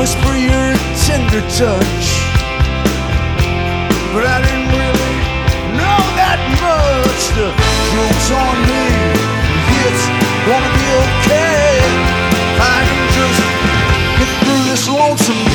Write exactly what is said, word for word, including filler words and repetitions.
whisper your tender touch, but I didn't really know that much. The joke's on me, it's gonna be okay. I can just get through this lonesome